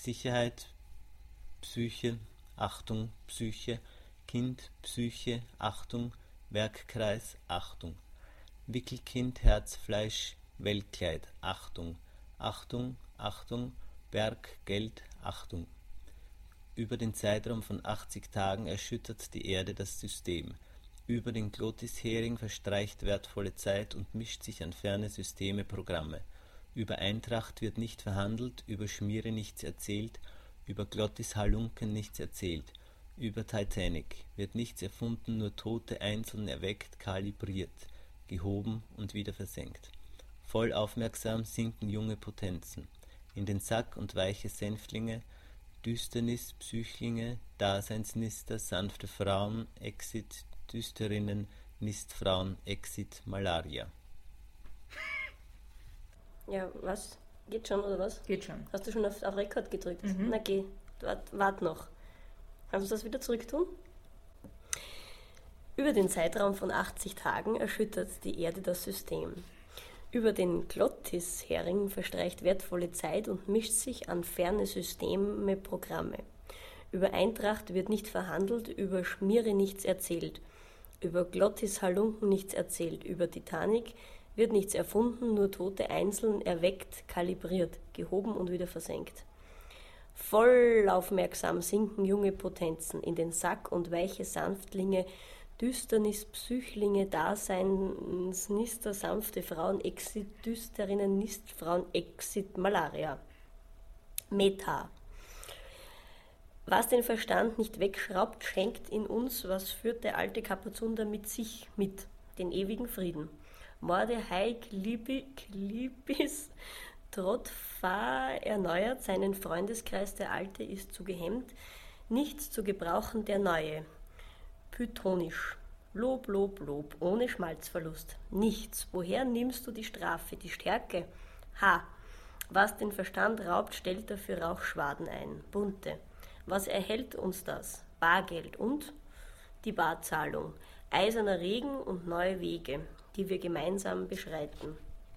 Sicherheit, Psyche, Achtung, Psyche, Kind, Psyche, Achtung, Werkkreis, Achtung. Wickelkind, Herz, Fleisch, Weltkleid, Achtung, Achtung, Achtung, Berg, Geld, Achtung. Über den Zeitraum von 80 Tagen erschüttert die Erde das System. Über den Glotishering verstreicht wertvolle Zeit und mischt sich an ferne Systeme Programme. Über Eintracht wird nicht verhandelt, über Schmiere nichts erzählt, über Glottis-Halunken nichts erzählt. Über Titanic wird nichts erfunden, nur Tote einzeln erweckt, kalibriert, gehoben und wieder versenkt. Voll aufmerksam sinken junge Potenzen. In den Sack und weiche Sänftlinge, Düsternis, Psychlinge, Daseinsnister, sanfte Frauen, Exit, Düsterinnen, Nistfrauen, Exit, Malaria. Ja, was? Geht schon, oder was? Geht schon. Hast du schon auf Rekord gedrückt? Na geh, wart noch. Kannst du das wieder zurücktun? Über den Zeitraum von 80 Tagen erschüttert die Erde das System. Über den Glottis-Hering verstreicht wertvolle Zeit und mischt sich an ferne Systeme Programme. Über Eintracht wird nicht verhandelt, über Schmiere nichts erzählt. Über Glottis-Halunken nichts erzählt. Über Titanic wird nichts erfunden, nur Tote einzeln erweckt, kalibriert, gehoben und wieder versenkt. Voll aufmerksam sinken junge Potenzen in den Sack und weiche Sanftlinge, Düsternis, Psychlinge, Daseinsnister, sanfte Frauen, Exit, Düsterinnen, Nistfrauen, Exit, Malaria. Meta. Was den Verstand nicht wegschraubt, schenkt in uns, was führt der alte Kapuzunder mit sich mit, den ewigen Frieden. Mordechai Klibis Trotphar erneuert seinen Freundeskreis, der Alte ist zu gehemmt, nichts zu gebrauchen, der Neue. Pythonisch. Lob, Lob, Lob, ohne Schmalzverlust. Nichts. Woher nimmst du die Strafe, die Stärke? Ha! Was den Verstand raubt, stellt dafür Rauchschwaden ein. Bunte. Was erhält uns das? Bargeld und die Barzahlung. Eiserner Regen und neue Wege, die wir gemeinsam beschreiten.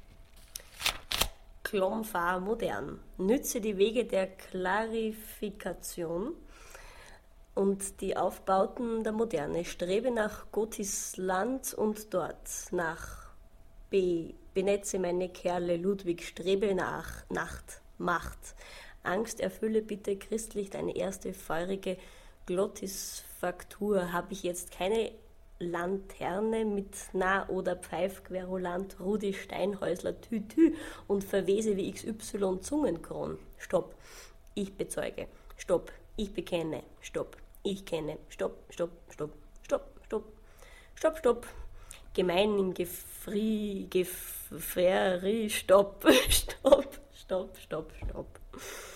Klomfar modern. Nütze die Wege der Klarifikation und die Aufbauten der Moderne. Strebe nach Gottes Land und dort. Nach Benetze meine Kerle, Ludwig, strebe nach Nacht, Macht. Angst erfülle bitte christlich deine erste feurige Glottisfaktur. Habe ich jetzt keine Lanterne mit Na- oder Pfeifquerulant, Rudi Steinhäusler, Tütü und verwese wie XY Zungenkron. Stopp, ich bezeuge. Stopp, ich bekenne. Stopp, ich kenne. Stopp, stopp, stopp, stopp, stopp, stopp, stopp. Gemein im Gefri, stopp, stopp, stopp, stopp, stopp.